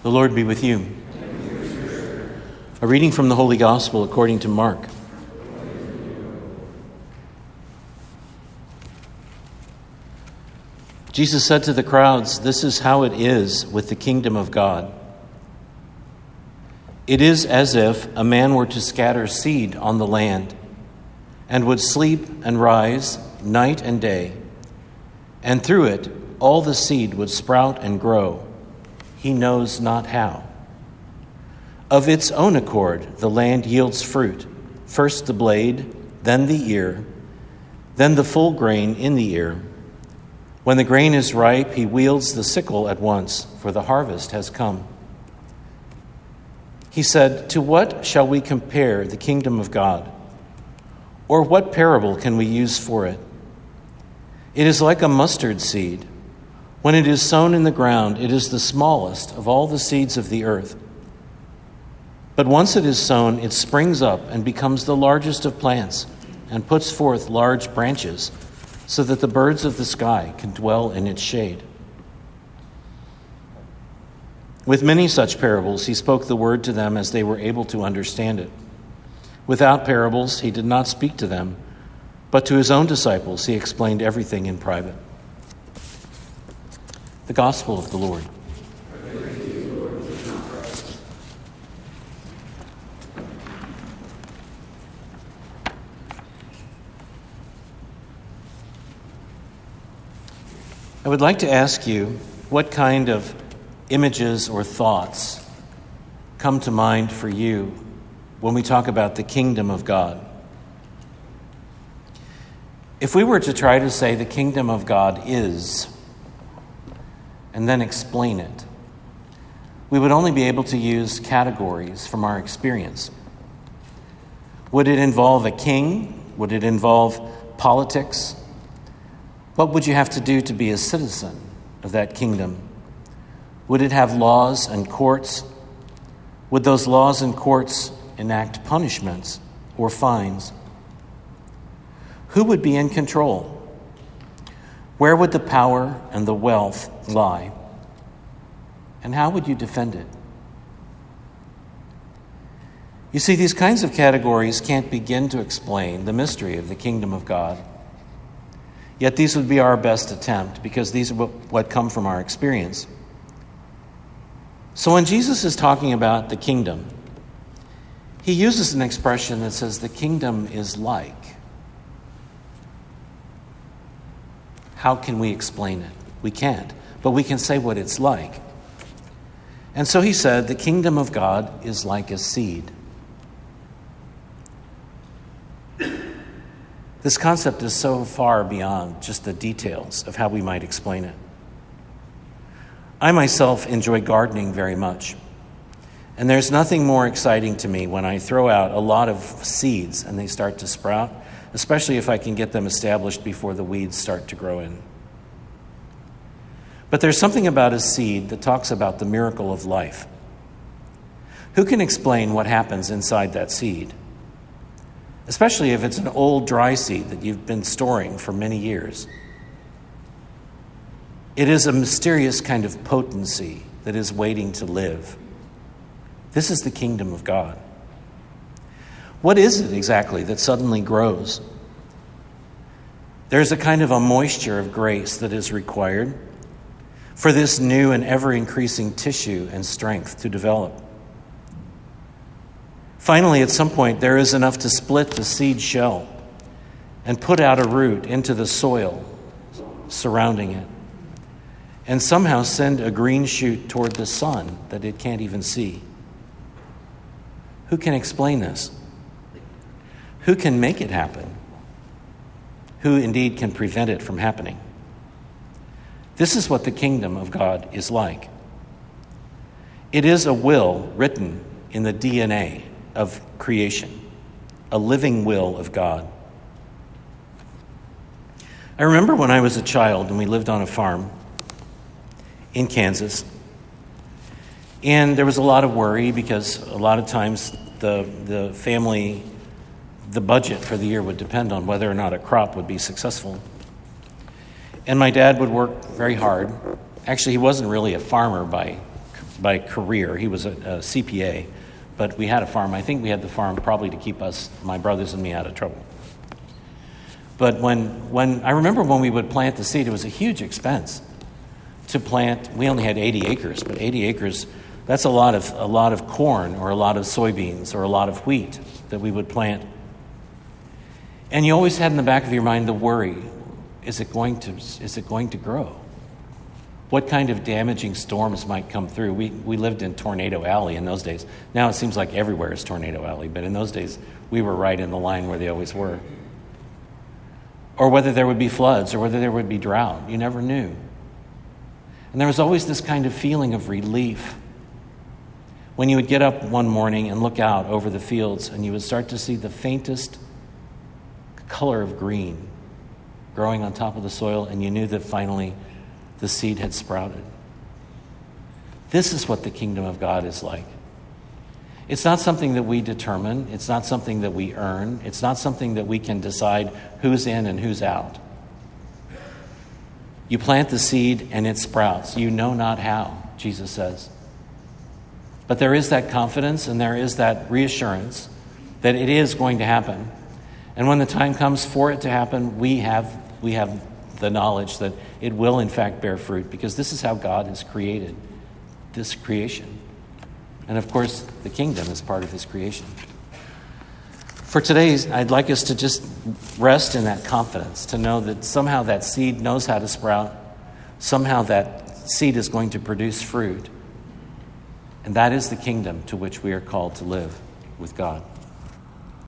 The Lord be with you. A reading from the Holy Gospel according to Mark. Jesus said to the crowds, "This is how it is with the kingdom of God. It is as if a man were to scatter seed on the land and would sleep and rise night and day, and through it all the seed would sprout and grow. He knows not how. Of its own accord, the land yields fruit, first the blade, then the ear, then the full grain in the ear. When the grain is ripe, he wields the sickle at once, for the harvest has come." He said, "To what shall we compare the kingdom of God? Or what parable can we use for it? It is like a mustard seed. When it is sown in the ground, it is the smallest of all the seeds of the earth. But once it is sown, it springs up and becomes the largest of plants and puts forth large branches, so that the birds of the sky can dwell in its shade." With many such parables, he spoke the word to them as they were able to understand it. Without parables, he did not speak to them, but to his own disciples he explained everything in private. The Gospel of the Lord. I would like to ask you what kind of images or thoughts come to mind for you when we talk about the kingdom of God. If we were to try to say the kingdom of God is, and then explain it, we would only be able to use categories from our experience. Would it involve a king? Would it involve politics? What would you have to do to be a citizen of that kingdom? Would it have laws and courts? Would those laws and courts enact punishments or fines? Who would be in control? Where would the power and the wealth lie? And how would you defend it? You see, these kinds of categories can't begin to explain the mystery of the kingdom of God. Yet these would be our best attempt, because these are what come from our experience. So when Jesus is talking about the kingdom, he uses an expression that says the kingdom is like. How can we explain it? We can't, but we can say what it's like. And so he said, the kingdom of God is like a seed. This concept is so far beyond just the details of how we might explain it. I myself enjoy gardening very much. And there's nothing more exciting to me when I throw out a lot of seeds and they start to sprout, especially if I can get them established before the weeds start to grow in. But there's something about a seed that talks about the miracle of life. Who can explain what happens inside that seed? Especially if it's an old dry seed that you've been storing for many years. It is a mysterious kind of potency that is waiting to live. This is the kingdom of God. What is it exactly that suddenly grows? There's a kind of a moisture of grace that is required for this new and ever-increasing tissue and strength to develop. Finally, at some point, there is enough to split the seed shell and put out a root into the soil surrounding it, and somehow send a green shoot toward the sun that it can't even see. Who can explain this? Who can make it happen? Who indeed can prevent it from happening? This is what the kingdom of God is like. It is a will written in the DNA of creation, a living will of God. I remember when I was a child and we lived on a farm in Kansas, and there was a lot of worry because a lot of times the family, the budget for the year would depend on whether or not a crop would be successful. And my dad would work very hard. Actually, he wasn't really a farmer by by career. He was a CPA, but we had a farm. I think we had the farm probably to keep us, my brothers and me, out of trouble. But when I remember when we would plant the seed, it was a huge expense to plant. We only had 80 acres, but 80 acres, that's a lot of corn or a lot of soybeans or a lot of wheat that we would plant. And you always had in the back of your mind the worry, is it going to grow? What kind of damaging storms might come through? We lived in Tornado Alley in those days. Now it seems like everywhere is Tornado Alley, but in those days we were right in the line where they always were. Or whether there would be floods or whether there would be drought. You never knew. And there was always this kind of feeling of relief when you would get up one morning and look out over the fields and you would start to see the faintest color of green growing on top of the soil, and you knew that finally the seed had sprouted. This is what the kingdom of God is like. It's not something that we determine. It's not something that we earn. It's not something that we can decide who's in and who's out. You plant the seed and it sprouts. You know not how, Jesus says. But there is that confidence and there is that reassurance that it is going to happen. And when the time comes for it to happen, we have the knowledge that it will in fact bear fruit, because this is how God has created this creation. And of course, the kingdom is part of his creation. For today, I'd like us to just rest in that confidence, to know that somehow that seed knows how to sprout. Somehow that seed is going to produce fruit. And that is the kingdom to which we are called to live with God.